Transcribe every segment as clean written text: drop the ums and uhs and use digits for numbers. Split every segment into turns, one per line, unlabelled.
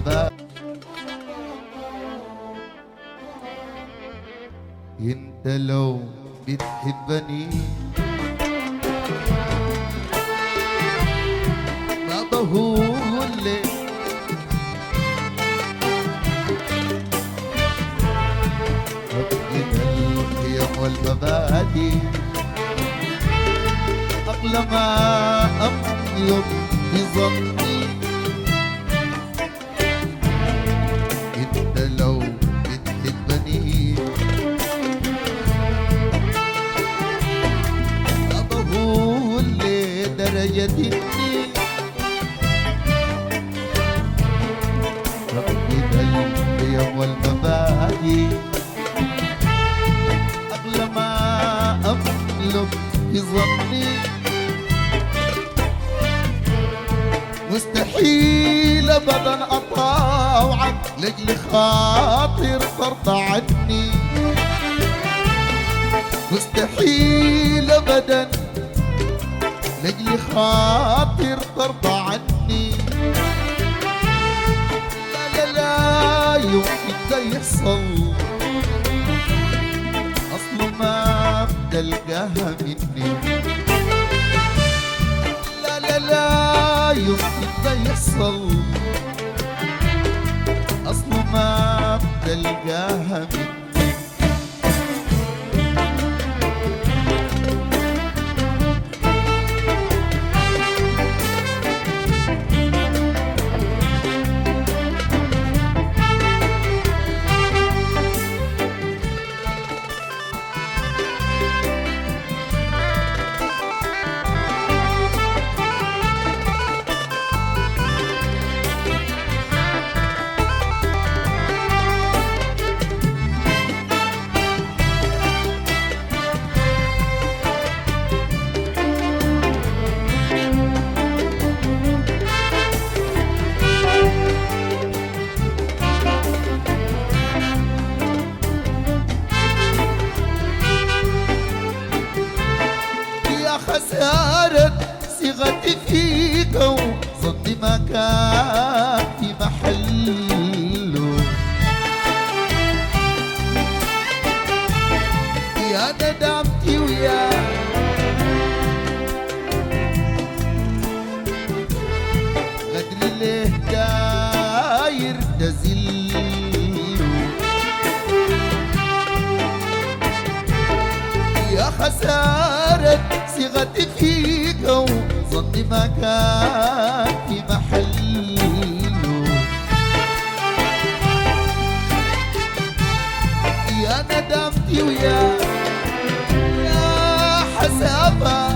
والمبادئ. انت لو بتحبني ما بقول لك أبقي القيم والمبادئ أقل ما أملك بظني. انت لو بتحبني ما بقول لدرجة اني فقد القيم والمبادئ أغلى ما أملك بظني. مستحيل أبدا أطاوعك لأجل خاطر ترضى عني. مستحيل أبدا لأجل خاطر ترضى عني. لا لا لا يمكن ده يحصل، أصله ما بتلقاها مني. لا لا لا يمكن ده يحصل، أصله ما بتلقاها مني. خسارة صيغتي فيك وظني ما كان في محله. يا ندمتي ويا غدر ليه داير تزله. يا خسارة صيغتي فيك وظني ما كان في محله. يا ندمتي ويا حسابة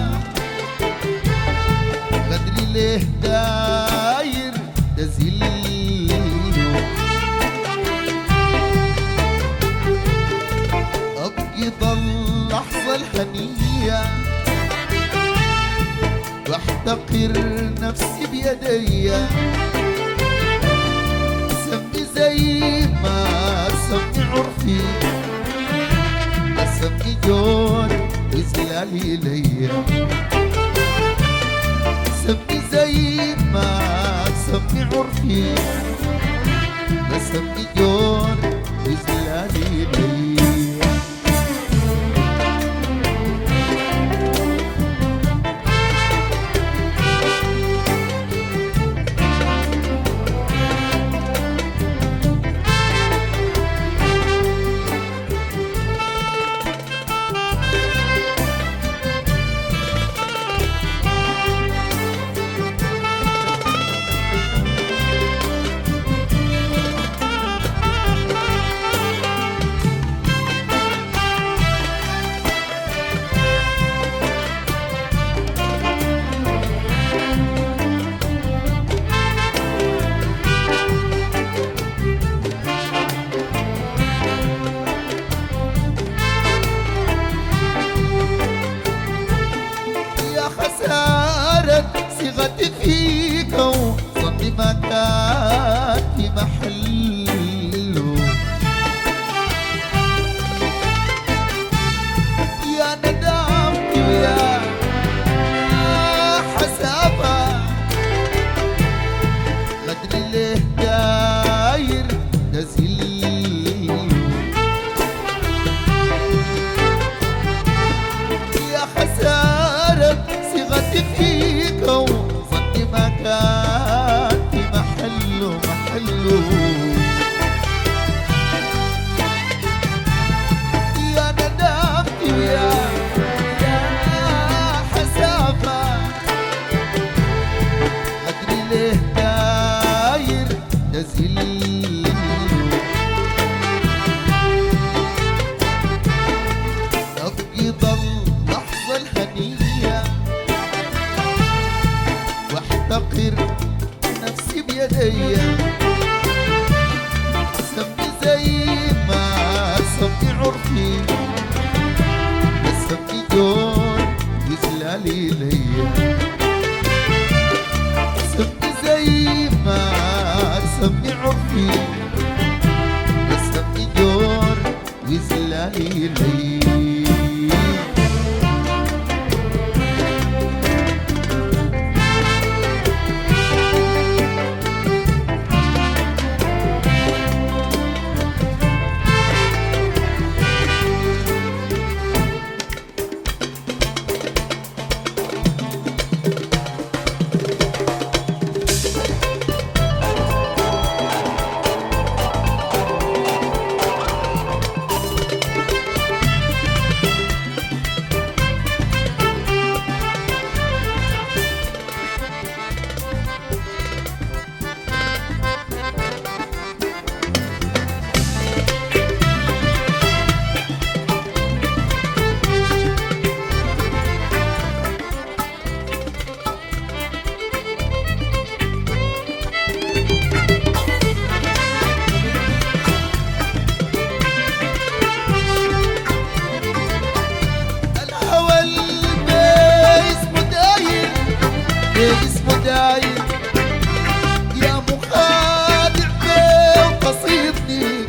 غدري ليه داير تزله. أبقي ضل لحظة الحنية واحتقر نفسي بيدي. سمي زي ما سمي عرفي، سمي جور وزلالي ليا. سمي زي ما سمي عرفي، سمي جور وزلالي ليا. القلوب يا ندمتي ويا حسافة أدري ليه داير تزل أفقد اللحظة الهنية واحتقر نفسي بيدي سمي زي ما سمي عرفي سمي دور يزلالي ليا سمي زي ما سمي عرفي سمي دور يزلالي ليا اسمه داير يا مخادع بين قصيدني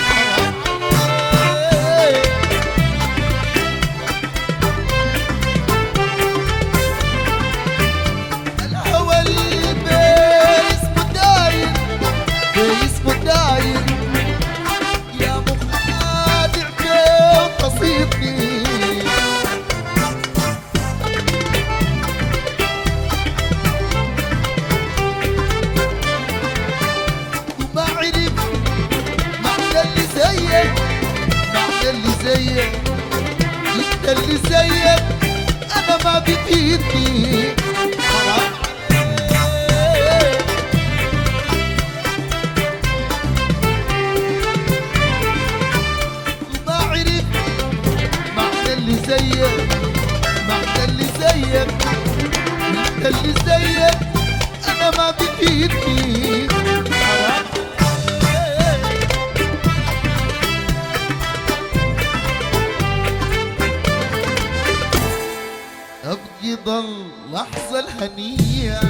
الهوى اللي اسمه داير يا مخادع بين قصيدني انت اللي زيك انا ما بفيدني حرام عليك ما عرف معنى اللي زيك معنى اللي زيك انت اللي زيك انا ما بفيدني حرام أبقض اللحظة الهنية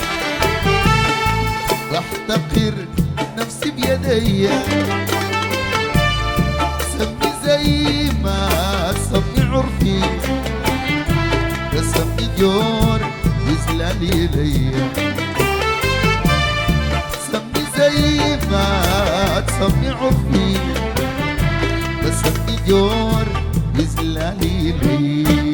واحتقر نفسي بيدي سمي زي ما سمي عرفي سمي ديور يزلالي ليا سمي زي ما سمي عرفي سمي ديور يزلالي ليا